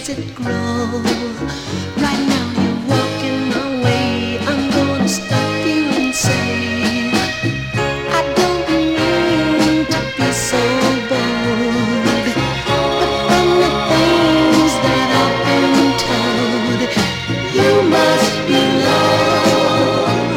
does it grow? Right now you're walking my way. I'm gonna stop you and say, I don't mean to be so bold, but from the things that I've been told, you must be loved.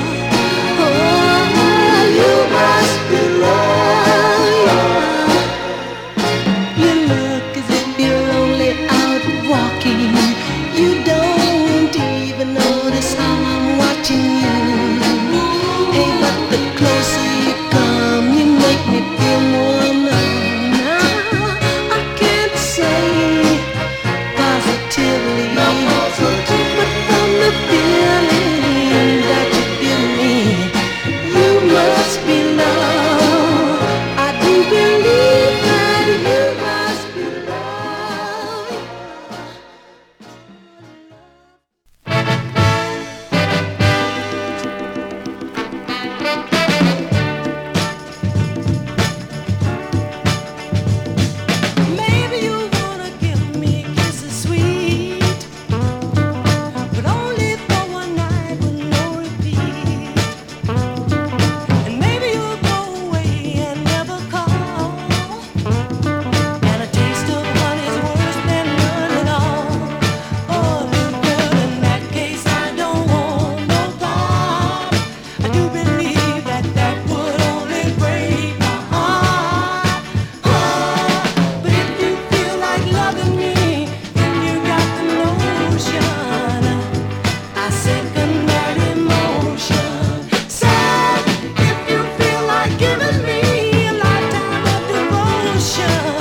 Oh, you must be loved. You look as if you're only out walking. You don't even notice how I'm watching you. Hey, but the closer you come, you make me feel more numb. Now I can't say positively, but from the feeling that you give me, you must be loved. I do believe that you must be loved. Maybe you wanna give me kisses sweet, but only for one night with no repeat. And maybe you'll go away and never call, and a taste of honey's worse than none at all. Oh, girl, in that case I don't want no part. I do believe that that would only break my heart. But if you feel like loving me, then you got the notion. I second that emotion. So if you feel like giving me a lifetime of devotion,